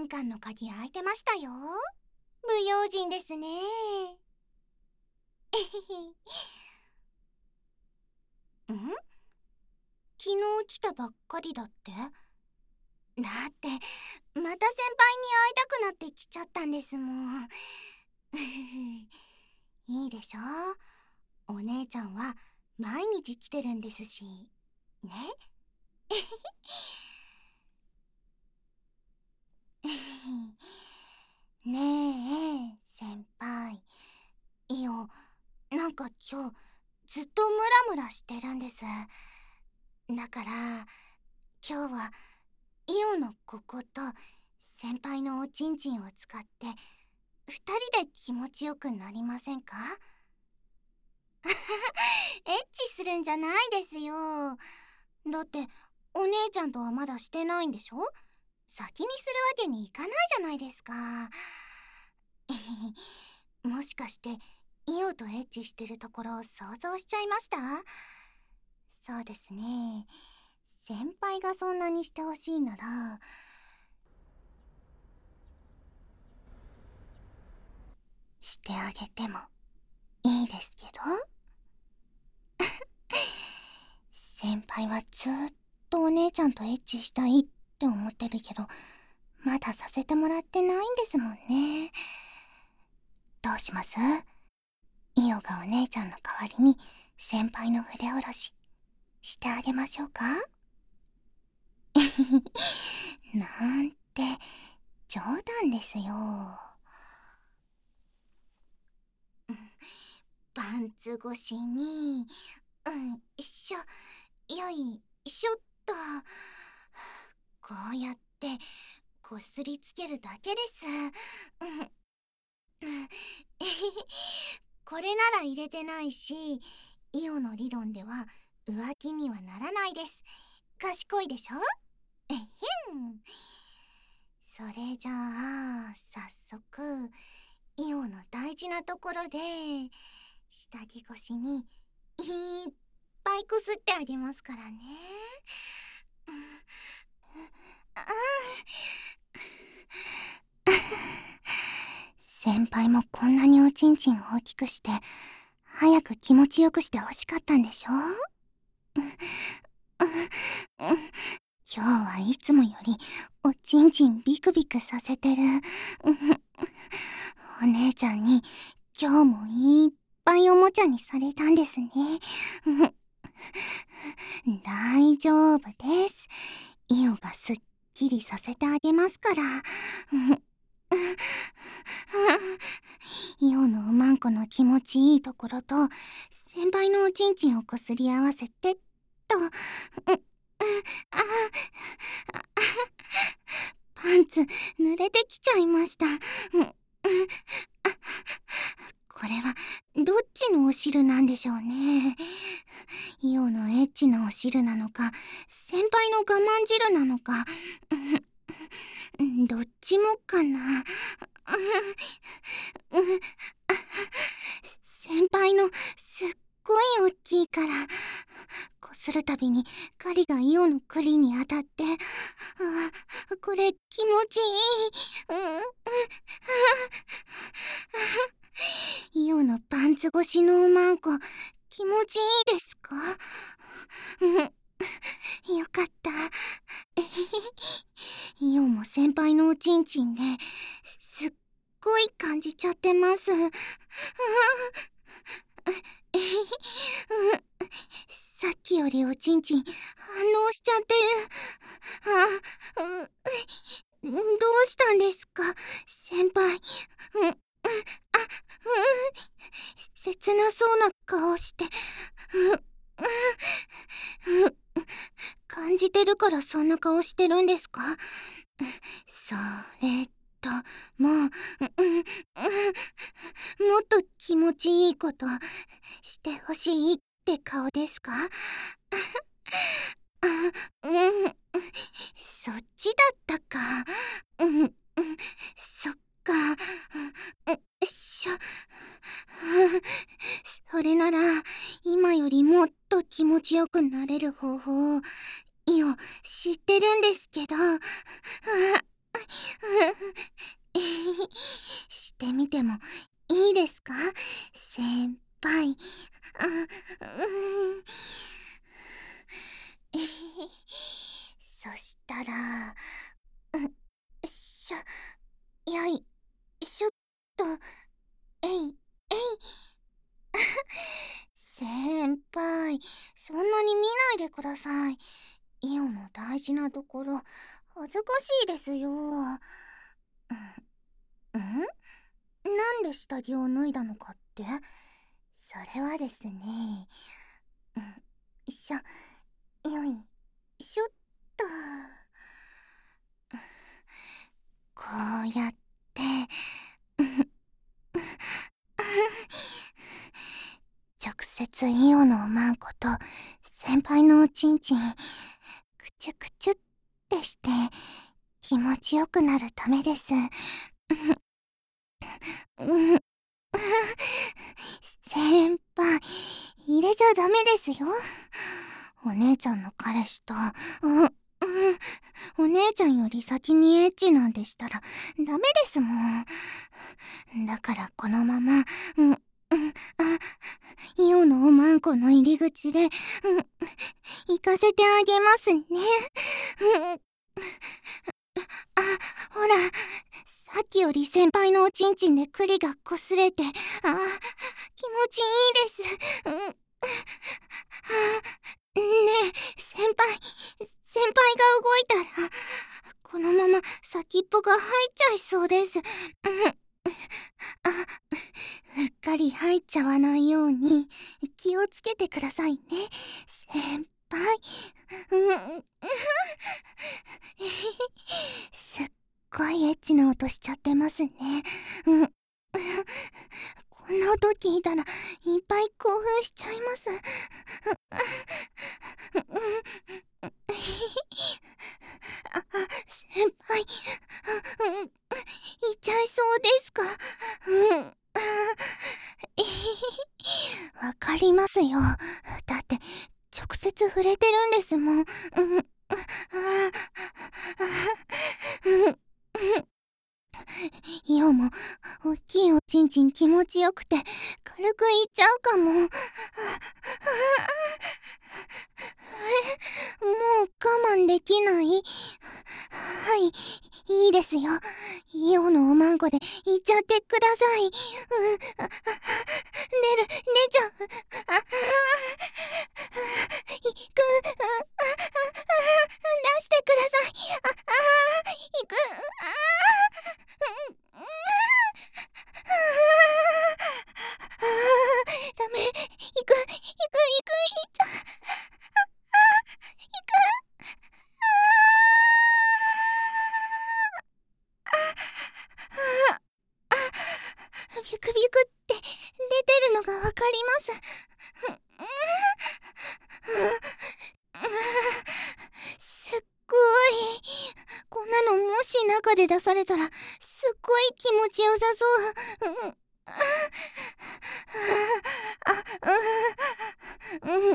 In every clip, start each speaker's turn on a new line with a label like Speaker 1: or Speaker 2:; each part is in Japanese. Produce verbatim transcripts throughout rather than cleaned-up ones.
Speaker 1: 玄関の鍵開いてましたよ。不用心ですね。えへへ。ん？昨日来たばっかりだって？だってまた先輩に会いたくなってきちゃったんですもん。いいでしょ、お姉ちゃんは毎日来てるんですしね。ねえ先輩、イオ、なんか今日ずっとムラムラしてるんです。だから今日はイオのここと先輩のおちんちんを使ってふたりで気持ちよくなりませんか？エッチするんじゃないですよ。だってお姉ちゃんとはまだしてないんでしょ？先にするわけにいかないじゃないですか。もしかしてイオとエッチしてるところを想像しちゃいました？そうですね、先輩がそんなにしてほしいならしてあげてもいいですけど。先輩はずっとお姉ちゃんとエッチしたいって思ってるけど、まださせてもらってないんですもんね。どうします？イオがお姉ちゃんの代わりに先輩の筆下ろししてあげましょうか？なんて冗談ですよ。パンツ越しに、うんしょ、よいしょっと、こうやってこすりつけるだけです。これなら入れてないし、イオの理論では浮気にはならないです。賢いでしょ？えへん。それじゃあ早速イオの大事なところで下着越しにいっぱいこすってあげますからね。ああ先輩もこんなにおちんちん大きくして早く気持ちよくしてほしかったんでしょ？今日はいつもよりおちんちんビクビクさせてる。お姉ちゃんに今日もいっぱいおもちゃにされたんですね。大丈夫です。イオがすっきりさせてあげますから。イオのおまんこの気持ちいいところと先輩のおちんちんをこすり合わせてっと。あパンツ濡れてきちゃいました。これはどっちのお汁なんでしょうね。イオのエッチなお汁なのか先輩の我慢汁なのか、どっちもかな。先輩のすっごい大きいからこするたびに狩りがイオの栗に当たって、あ、これ気持ちいい。イオのパンツ越しのおまんこ気持ちいいですか？よかった。イオも先輩のおちんちんですっごい感じちゃってます。さっきよりおちんちん反応しちゃってる。あ、う、どうしたんですか先輩。うん、あ、うん、切なそうな顔して。感じてるからそんな顔してるんですか？それともう、もっと気持ちいいことしてほしいって顔ですか？あ、うん、そっちだったか。うん、うん、そっか。うん、しょ。それなら今よりもっと気持ちよくなれる方法をイオ知ってるんですけど。 してみてもいいですか、先輩。あ、うん。そしたら、うん、しょ、よいしょっと、えい、えい。先輩、そんなに見ないでください。イオの大事なところ、恥ずかしいですよ。うん、なんで下着を脱いだのかって？それはですね、うん、しょ、よいしょっと。こうやって、直接イオのおまんこと先輩のおちんちんくちゅくちゅってして気持ちよくなるためです。うん、先輩、入れちゃダメですよ。お姉ちゃんの彼氏と、うん、うん、お姉ちゃんより先にエッチなんてしたらダメですもん。だからこのまま、うん、うん、あ、イオのおまんこの入り口で、うん、行かせてあげますね。うん、あ、ほら、さっきより先輩のおちんちんで栗が擦れて、あ、気持ちいいです。うん、あ、ねえ、先輩、先輩が動いたら、このまま先っぽが入っちゃいそうです。うん、あ、うっかり入っちゃわないように気をつけてくださいね、先輩。うん、すっごいエッチな音しちゃってますね。うん、こんな音聞いたらいっぱい興奮しちゃいます。あ、先輩、うん、いっちゃいそうですか？うん、わかりますよ。だって直接触れてるんですもん。うん、あ、うん、イオもおっきいおちんちん気持ちよくて軽くいっちゃうかも。もう我慢できない。はい、いいですよ。イオのおまんこでいっちゃってください。うん、あ、出る、出ちゃう。あ、あ、いく、あ、あ、出してください。あ、あ、いく、あ、うん、うん、あ、ダメ、いく、いく、いく、いっちゃ、いく、あ、あ、ビクビクって出てるのがわかります。すっごい。こんなのもし中で出されたらすっごい気持ちよさそう。うん、あ、うん、うん、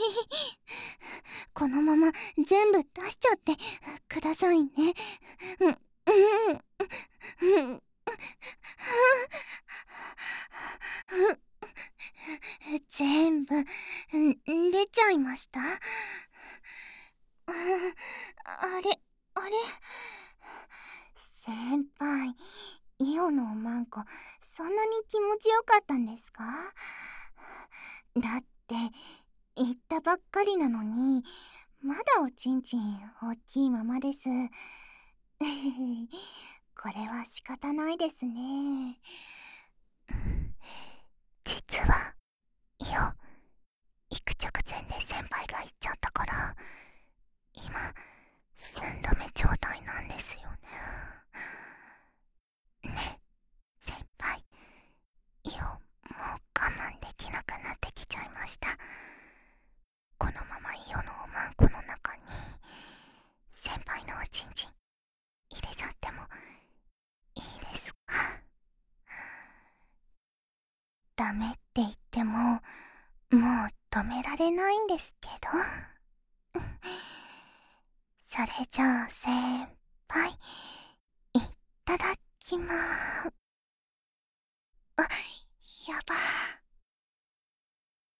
Speaker 1: このまま全部出しちゃってくださいね。うん、うん、うん、全部出ちゃいました。あれ、あれ、先輩、イオのおまんこそんなに気持ちよかったんですか？だって言ったばっかりなのにまだおちんちん大きいままです。これは仕方ないですね。実はイオ行く直前で先輩が言っちゃったから今寸止め状態なんですよね。ね、先輩、イオもう我慢できなくなってきちゃいました。このままイオのおまんこの中に先輩のおちんちん入れちゃってもいいですか？ダメって言ってももう止められないんですけど。それじゃあ先輩、 きます。